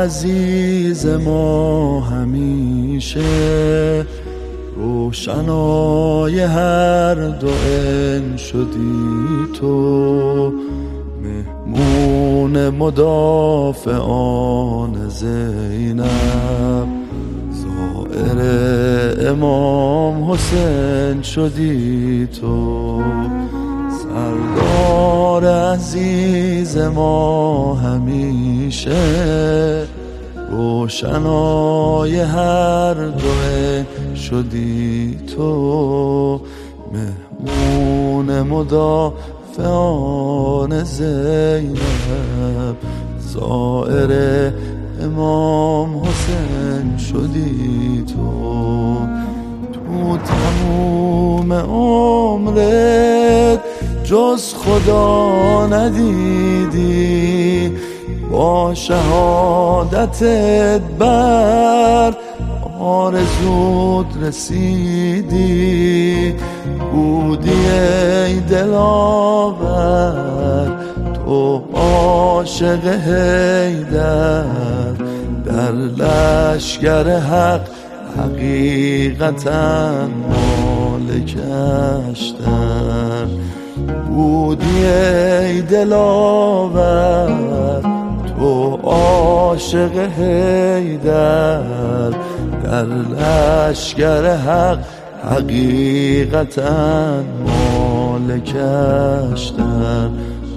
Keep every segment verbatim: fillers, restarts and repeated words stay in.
عزیز ما همیشه روشنای هر دو عین شدی تو، مهمون مدافعان زینب، زائر امام حسین شدی تو. سردار عزیز ما همیشه روشنای هر دو عین شدی تو، مهمون مدافعان زینب، زائر امام حسین شدی تو. تو تموم عمرت جز خدا ندیدی، با شهادتت بر آرزوت رسیدی. بودی ای دلاور تو عاشق حیدر، در لشگر حق حقیقتا مالکش در. بودی ای دلاور تو عاشق حیدر، در لشگر حق حقیقتا مالکش در.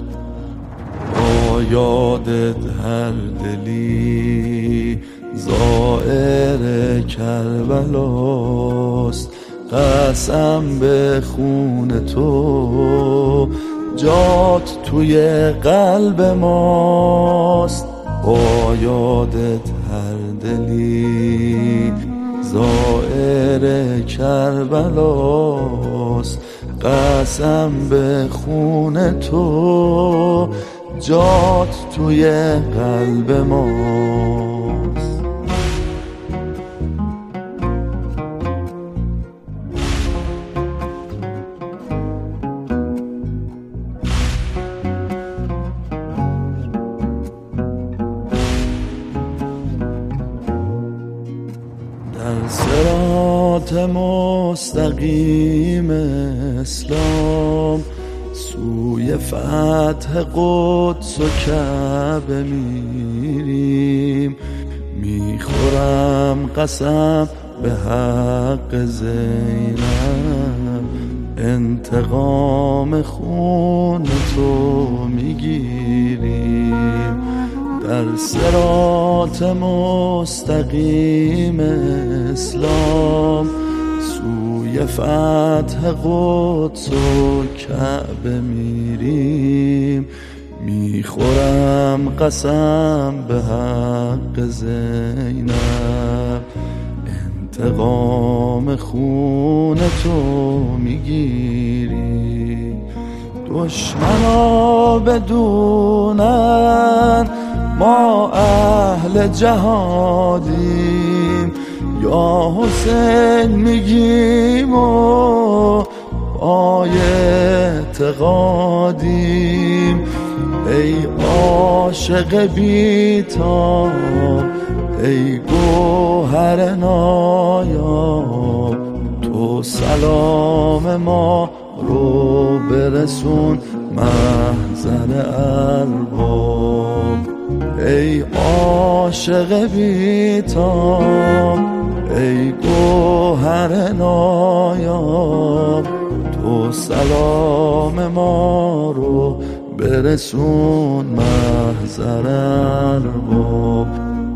با یادت هر دلی زائر کربلاست، قسم به خون تو جات توی قلب ماست. با یادت هر دلی زائر کربلاست، قسم به خون تو جات توی قلب ماست. در صراط مستقیم اسلام، سوی فتح قدس و کعبه میریم. میخورم قسم به حق زینب، انتقام خون تو میگیریم. در صراط مستقیم اسلام، سوی فتح قدس و کعبه میریم. میخورم قسم به حق زینب، انتقام خون تو میگیری. دشمنا بدونن ما اهل جهادیم، یا حسین میگیم و با اعتقادیم. ای عاشق بی‌تاب، ای گوهر نایاب، تو سلام ما رو برسون محضر ارباب. ای عاشق بی‌تاب، ای گوهر نایاب، تو سلام ما رو برسون محضر ارباب.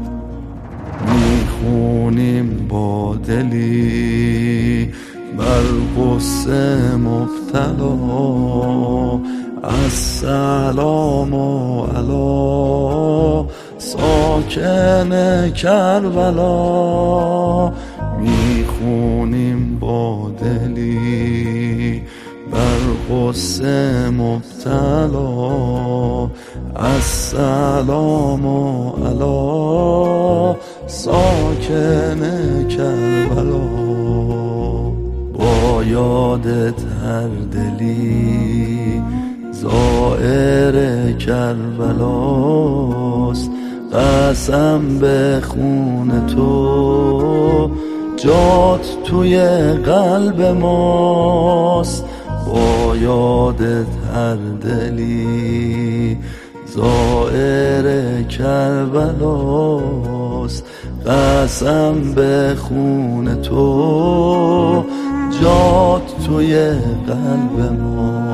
میخونیم با دلی بر غصه مبتلا، السلام علی ساکن کربلا. میخونیم با دلی بر غصه مبتلا، السلام علی ساکن کربلا. با یادت هر دلی زائر کربلاست، قسم به خون تو، جات توی قلب ماست. با یادت هر دلی زائر کربلاست. قسم به خون تو، جات توی قلب ما.